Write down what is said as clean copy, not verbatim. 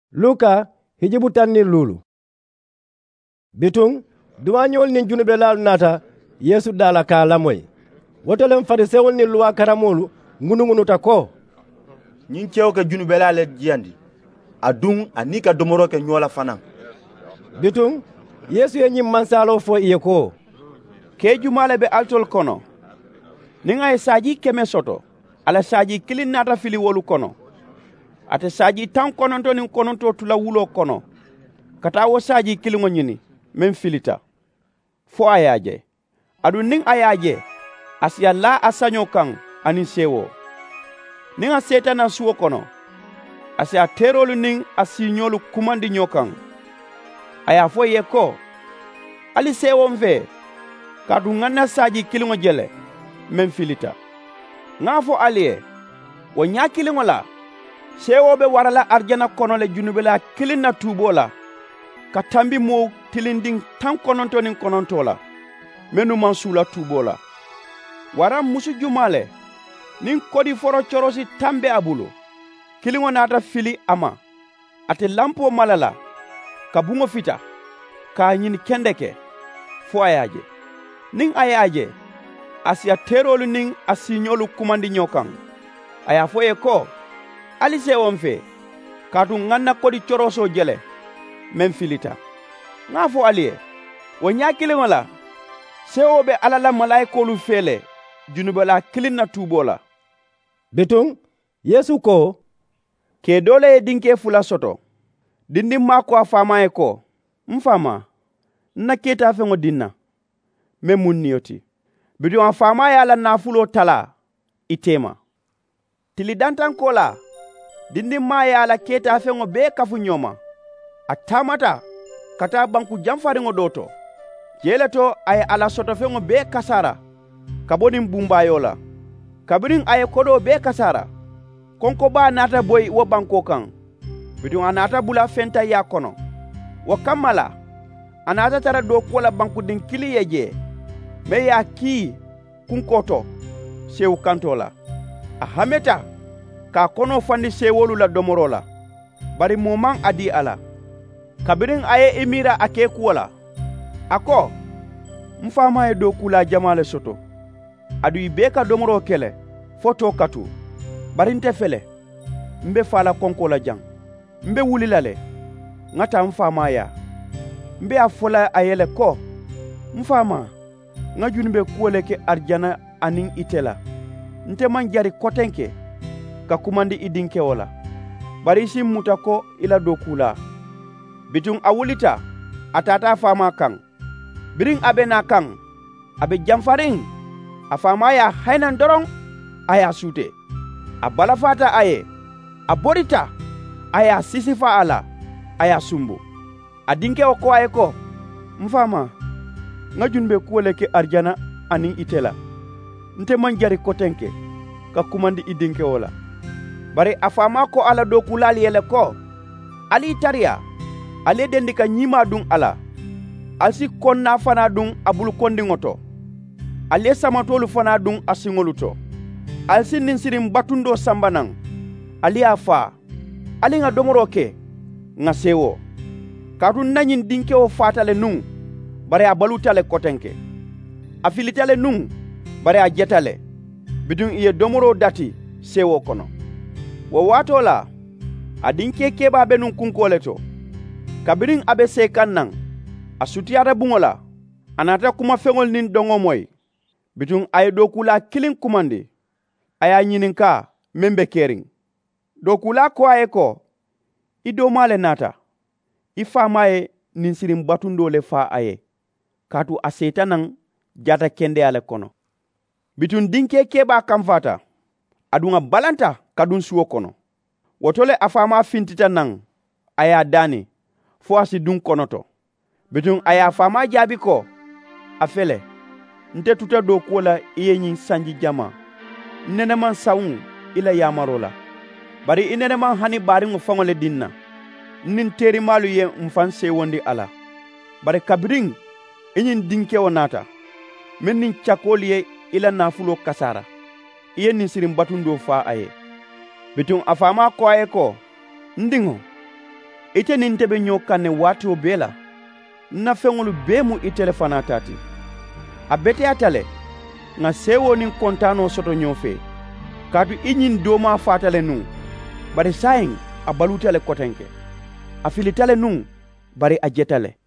Luka hijibu tanni lulu. Bitung duwañol nin junube laal nata Yesu dala ka lamoy. Wotolem farisewol ni luwa karamolu ngunu-ngunuta ko. Nyin cew ke junube laal jiyandi. Adung anika domoro ke nyola fanan. Bitung Yesu ye nyim mansalo fo iye ko. Ke jumale be altol kono. Ninga saji keme soto. Ala saji kilin nata fili wolu kono. Ate saji tan kononto nin kononto tula wulo kono. Kata wo saji kilingo nyini men filita. Fo ayaje. Adu ning ayaje asiya la asanyo kan anin sewo. Ninga setana suwo kono. Asiya terolu ning asinyolu kumandi nyokan. Aya fo ye ko. Ali sewo mve. Kadu ngana saji kilingo jele men filita. Nga fo aliye. Wo nya kilingo la. Sewo be warala arjana kono le junube la kilin na tubo la. Ka tambi mo tilinding tan kononto nin kononto la. Menu mansula tubo la. Wara musu jumale. Nin kodi foro chorosi tambe abulo. Kilingo nata fili ama. Ate lampo malala. Ka bungo fita. Ka nyini kendeke. Fo ayaje. Nin ayaje. Asiya terolu nin asinyolu kumandi nyokan. Aya fo ye ko. Ali sewo mfe, katu nganna kodi choroso jele, men filita. Nga fo aliye, wo nya kilingo la, sewo be alala malaikolu fele, junube la kilin na tubo la. Bitung, Yesu ko, ke dole dinke fula soto, dindi mako afama e ko, mfama, na keta fengo dinna, men munni yoti. Bitung afama ya la nafulo tala, itema. Tili dantan ko la, dindi maya la keta fengo be kafu nyoma. Atamata kata banku jamfaringo doto. Jeleto ay ala soto fengo be kasara. Kabonim bumba yola. Kabirin ay kodo be kasara. Konko ba nata boy wo banko kan. Bidun anata bula fenta ya kono. Wa kamala. Anata tara do kola banku din kili yeje. Me ya ki kunkoto. Sewu kantola. Ahameta. Ka kono fandi sewolu la domoro la. Bari moman adi ala. Kabirin aye emira ake kuwala. Ako, mfama e do kula jamale soto. Adu ibeka domoro kele, foto katu. Bari nte fele, mbe fala konko la jang. Mbe wulila le, ngata mfama ya. Mbe afola ayele ko, mfama, nga junbe kuwele ke arjana aning itela. Nte manjari kotenke, ka kumandi idinke wala. Bari isi muta ko ila dokula. Bitung awulita, atata fama kang. Biring abe na kang, abe jamfaring. Afama ya hainan dorong, aya sute. Abalafata aye, aborita, aya sisifa ala, aya sumbu. Adinke oko aye ko, mfama, nga junbe kuwele ke arjana aning itela. Nte manjari kotenke, ka kumandi idinke wala. Bari afama ko ala dokulali yele ko. Ali taria. Ali dendika nyima dung ala. Alsi konna fana dung abulu kondi ngoto. Ali samatolu fana dung asingoluto. Alsi ninsirim batundo sambanang. Ali afa. Ali nga domoroke. Nga sewo. Karun nanyin dinke o fatale nung. Bari abalutale kotenke. Afilitale nung. Bari ajetale. Bidung iye domoro dati sewo kono. Wo wato la, adinke keba benun kunkole to. Kabirin abe sekan nang, asutiara bungola, anata kuma fengol nin dongo moy. Bitung aye dokula kilin kumandi, aya nyininka membe kering. Dokula ko aye ko, ido male nata, ifa mae ninsirim batundo le fa aye, katu aseta nang jata kende ale kono. Bitung dinke keba kamfata, adunga balanta kadun suwo kono. Wotole afama fintita nang aya dani fo asi dun kono to. Bitung aya afama jabi ko afele nte tuta do kola iye nyin sanji jama. Neneman saun ila yamarola. Bari ineneman hani baringo fangole dinna. Nin teri malu ye mfan sewondi ala. Bari kabiring inyin dinke wonata. Men nin chakoli ye ila nafulo kasara. Iye ninsirim batundo fa aye. Bitung afama ko aye ko, ndingo, ite nin tebe ñoo kanne waati o bee la na feŋolu bee mu itele fana taati a beteyata le ŋa seewo nin kontano soto ñoo fe kaatu i ñin dooma faata le nuŋ bari saayiŋ a baluuta le kotenke a filita le nuŋ bari a jeta le